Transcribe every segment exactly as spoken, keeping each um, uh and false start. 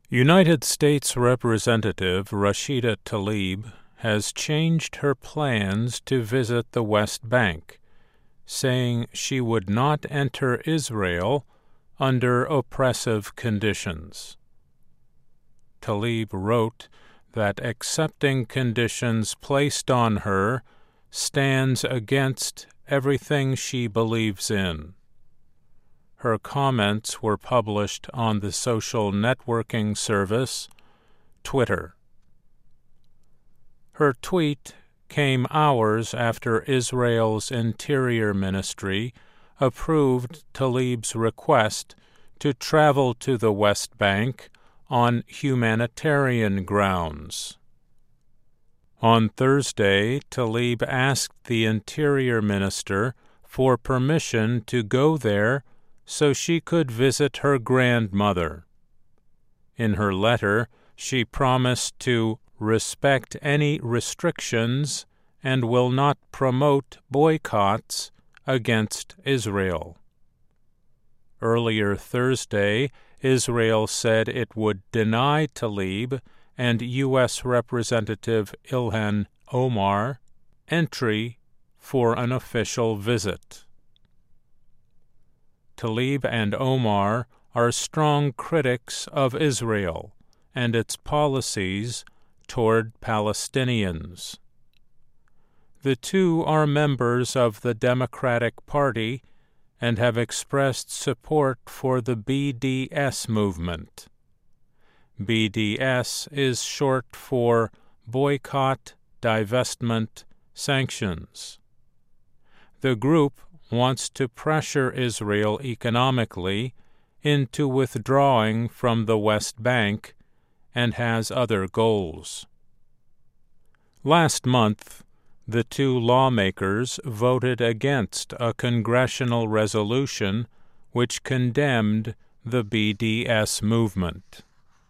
United States Representative Rashida Tlaib has changed her plans to visit the West Bank, saying she would not enter Israel under oppressive conditions. Tlaib wrote that accepting conditions placed on her stands against everything she believes in. Her comments were published on the social networking service Twitter. Her tweet came hours after Israel's Interior Ministry approved Tlaib's request to travel to the West Bank on humanitarian grounds. On Thursday, Tlaib asked the Interior Minister for permission to go there so she could visit her grandmother. In her letter, she promised to respect any restrictions and will not promote boycotts against Israel. Earlier Thursday, Israel said it would deny Tlaib and U S Representative Ilhan Omar entry for an official visit. Tlaib and Omar are strong critics of Israel and its policies toward Palestinians. The two are members of the Democratic Party and have expressed support for the B D S movement. B D S is short for Boycott, Divestment, Sanctions. The group wants to pressure Israel economically into withdrawing from the West Bank and has other goals. Last month, the two lawmakers voted against a congressional resolution which condemned the B D S movement.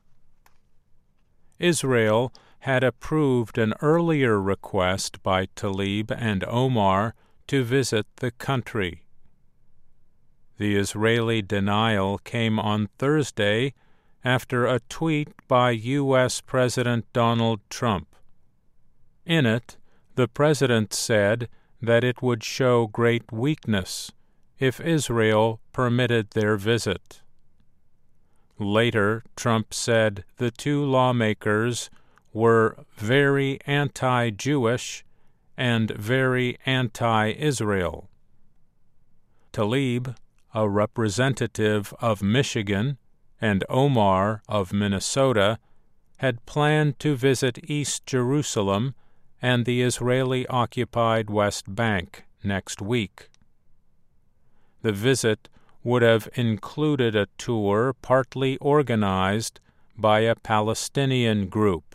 Israel had approved an earlier request by Tlaib and Omar to visit the country. The Israeli denial came on Thursday after a tweet by U S President Donald Trump. In it, the president said that it would show great weakness if Israel permitted their visit. Later, Trump said the two lawmakers were very anti-Jewish and very anti-Israel. Tlaib, a representative of Michigan, and Omar of Minnesota had planned to visit East Jerusalem and the Israeli-occupied West Bank next week. The visit would have included a tour partly organized by a Palestinian group.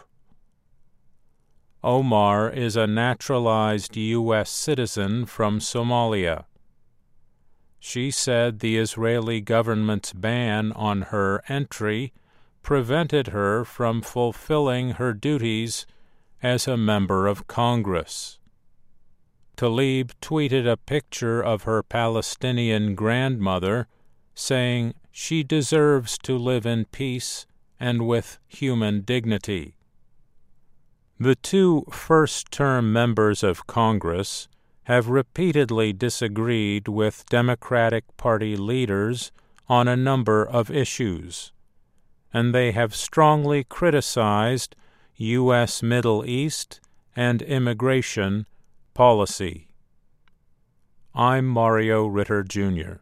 Omar is a naturalized U S citizen from Somalia. She said the Israeli government's ban on her entry prevented her from fulfilling her duties as a member of Congress. Tlaib tweeted a picture of her Palestinian grandmother, saying she deserves to live in peace and with human dignity. The two first-term members of Congress have repeatedly disagreed with Democratic Party leaders on a number of issues, and they have strongly criticized U S Middle East and immigration policy. I'm Mario Ritter, Junior